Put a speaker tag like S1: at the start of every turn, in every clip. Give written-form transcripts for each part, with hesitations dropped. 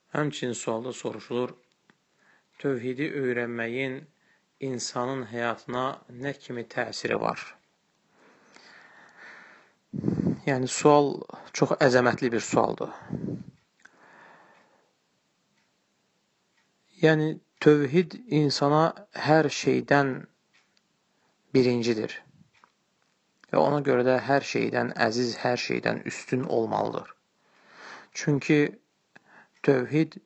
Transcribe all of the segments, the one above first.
S1: Həmçinin sualda soruşulur, tövhidi öyrənməyin insanın həyatına nə kimi təsiri var? Yəni, sual çox əzəmətli bir sualdır. Yəni, tövhid insana hər şeydən birincidir. Və ona görə də hər şeydən əziz, hər şeydən üstün olmalıdır. Çünki tövhid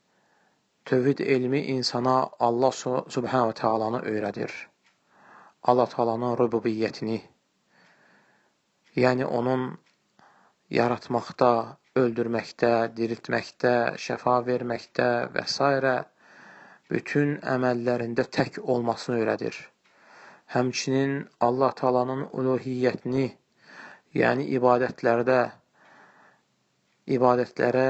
S1: elmi insana Allah Subhanahu wa Taala'nı öyrədir. Allah Taala'nın rububiyyətini, yəni onun yaratmaqda, öldürməkdə, diriltməkdə, şəfa verməkdə və s. bütün əməllərində tək olmasını öyrədir. Həmçinin Allah Taala'nın uluhiyyətini, yəni ibadətlərə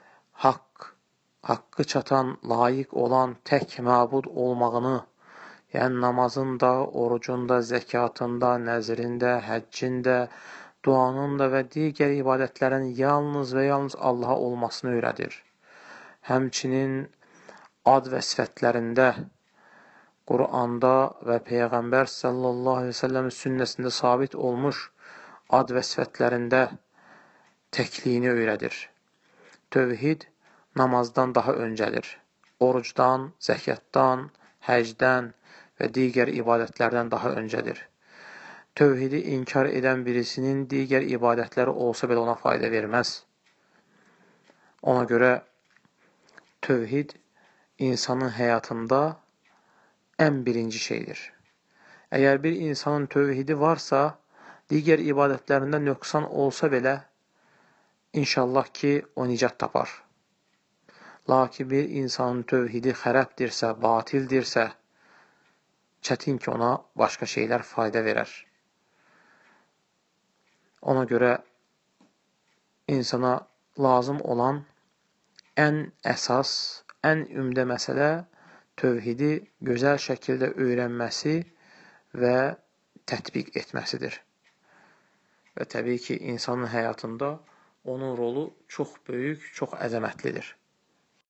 S1: haqqı çatan, layiq olan tək məbud olmağını, yəni namazın da, orucun da, zəkatın da, nəzrində, həccində, duanın da və digər ibadətlərin yalnız və yalnız Allaha olmasını öyrədir. Həmçinin ad və sifətlərində, Quranda və Peyğəmbər sallallahu aleyhi ve sellem sünnəsində sabit olmuş ad və sifətlərində təkliyini öyrədir. Tövhid namazdan daha öncədir. Orucdan, zəkatdan, həcdən və digər ibadətlərdən daha öncədir. Tövhidi inkar edən birisinin digər ibadətləri olsa belə ona fayda verməz. Ona görə tövhid insanın həyatında ən birinci şeydir. Əgər bir insanın tövhidi varsa, digər ibadətlərində nöqsan olsa belə, inşallah ki, o nicat tapar. Lakin bir insanın tövhidi xərəbdirsə, batildirsə, çətin ki, ona başqa şeylər fayda verər. Ona görə insana lazım olan ən əsas, ən ümdə məsələ tövhidi gözəl şəkildə öyrənməsi və tətbiq etməsidir. Və təbii ki, insanın həyatında onun rolu çox böyük, çox əzəmətlidir.